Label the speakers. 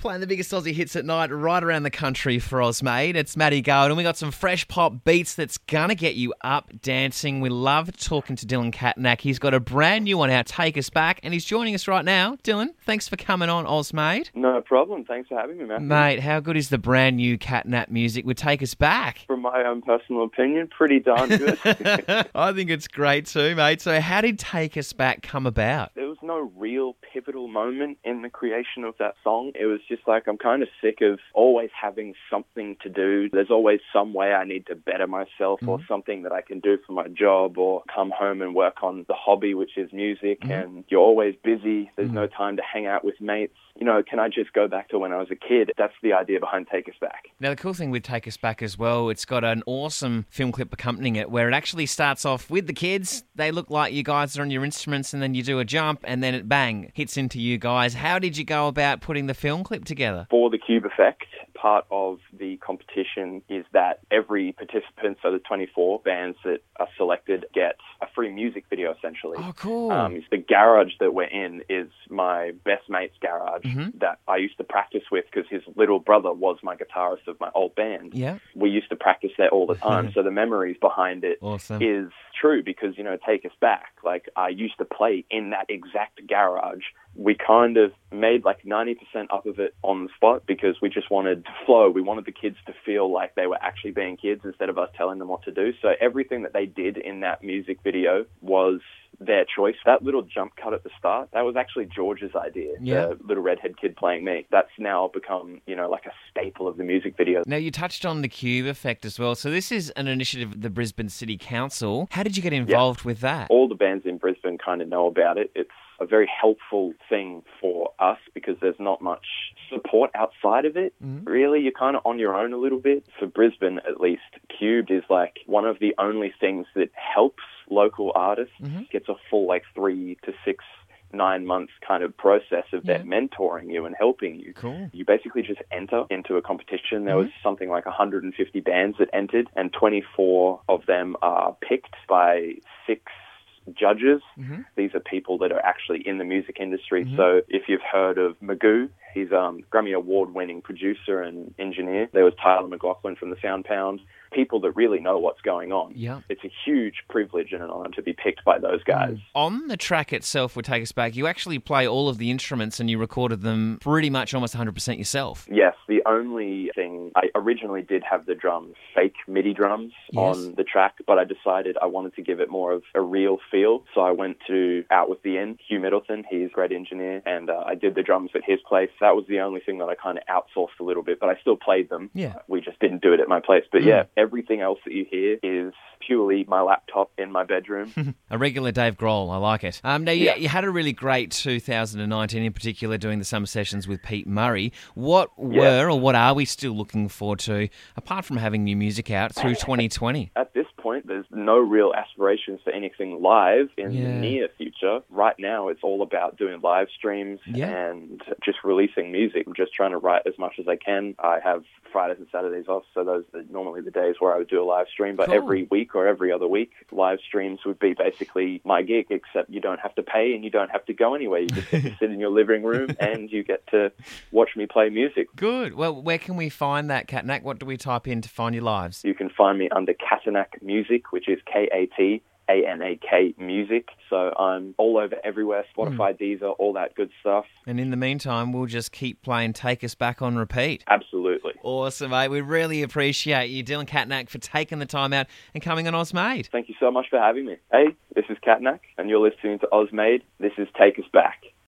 Speaker 1: Playing the biggest Aussie hits at night right around the country for Oz, mate. It's Matty Gold, and we got some fresh pop beats that's gonna get you up dancing. We love talking to Dylan Catnack. He's got a brand new one out, Take Us Back, and he's joining us right now. Dylan, thanks for coming on, Oz, mate.
Speaker 2: No problem. Thanks for having me, Matthew.
Speaker 1: Mate, how good is the brand new Catnap music with Take Us Back?
Speaker 2: From my own personal opinion, pretty darn good.
Speaker 1: I think it's great too, mate. So how did Take Us Back come about?
Speaker 2: There was no real pivotal moment in the creation of that song. It was just like, I'm kind of sick of always having something to do. There's always some way I need to better myself or something that I can do for my job or come home and work on the hobby, which is music. And you're always busy. There's no time to hang out with mates. You know, can I just go back to when I was a kid? That's the idea behind Take Us Back.
Speaker 1: Now, the cool thing with Take Us Back as well, it's got an awesome film clip accompanying it where it actually starts off with the kids. They look like you guys are on your instruments and then you do a jump and then it bang, hits into you guys. How did you go about putting the film clip together?
Speaker 2: For the Cube Effect, part of the competition is that every participant, so the 24 bands that are selected, get a free music video, essentially.
Speaker 1: Oh, cool.
Speaker 2: The garage that we're in is my best mate's garage that I used to practice with because his little brother was my guitarist of my old band.
Speaker 1: Yeah.
Speaker 2: We used to practice there all the time, so the memories behind it is true because, you know, Take Us Back. Like, I used to play in that exact garage. We kind of made like 90% up of it on the spot because we just wanted to flow. We wanted the kids to feel like they were actually being kids instead of us telling them what to do. So everything that they did in that music video was their choice. That little jump cut at the start, that was actually George's idea, the little redhead kid playing me. That's now become, you know, like a staple of the music video.
Speaker 1: Now, you touched on the Cube Effect as well. So this is an initiative of the Brisbane City Council. How did you get involved with that?
Speaker 2: All the bands in Brisbane kind of know about it. It's a very helpful thing for us because there's not much support outside of it. Really, you're kind of on your own a little bit. For Brisbane, at least, Cubed is like one of the only things that helps local artists. Gets a full like 3 to 6, 9 months kind of process of them mentoring you and helping you.
Speaker 1: Cool.
Speaker 2: You basically just enter into a competition. There was something like 150 bands that entered, and 24 of them are picked by 6 judges. These are people that are actually in the music industry. So if you've heard of Magoo, he's a Grammy Award-winning producer and engineer. There was Tyler McLaughlin from the Sound Pound. People that really know what's going on.
Speaker 1: Yeah.
Speaker 2: It's a huge privilege and an honor to be picked by those guys.
Speaker 1: On the track itself, would Take Us Back, you actually play all of the instruments and you recorded them pretty much almost 100% yourself.
Speaker 2: Yes, the only thing, I originally did have the drums, fake MIDI drums on the track, but I decided I wanted to give it more of a real feel. So I went to Out With The End, Hugh Middleton, he's a great engineer, and I did the drums at his place. That was the only thing that I kind of outsourced a little bit, but I still played them.
Speaker 1: Yeah.
Speaker 2: We just didn't do it at my place. But everything else that you hear is purely my laptop in my bedroom.
Speaker 1: A regular Dave Grohl, I like it. Now, you had a really great 2019 in particular doing the summer sessions with Pete Murray. What were or what are we still looking forward to, apart from having new music out, through 2020?
Speaker 2: At this point, there's no real aspirations for anything live in the near future. Right now, it's all about doing live streams and just releasing music. I'm just trying to write as much as I can. I have Fridays and Saturdays off, so those are normally the days where I would do a live stream. But every week or every other week, live streams would be basically my gig, except you don't have to pay and you don't have to go anywhere. You just get to sit in your living room and you get to watch me play music.
Speaker 1: Good. Well, where can we find that, Catnack? What do we type in to find your lives?
Speaker 2: You can find me under Catnack Music, which is KATANAK Music. So I'm all over everywhere, Spotify, Deezer, all that good stuff.
Speaker 1: And in the meantime, we'll just keep playing Take Us Back on repeat.
Speaker 2: Absolutely.
Speaker 1: Awesome, mate. We really appreciate you, Dylan Catnack, for taking the time out and coming on Ozmade.
Speaker 2: Thank you so much for having me. Hey, this is Catnack, and you're listening to Ozmade. This is Take Us Back.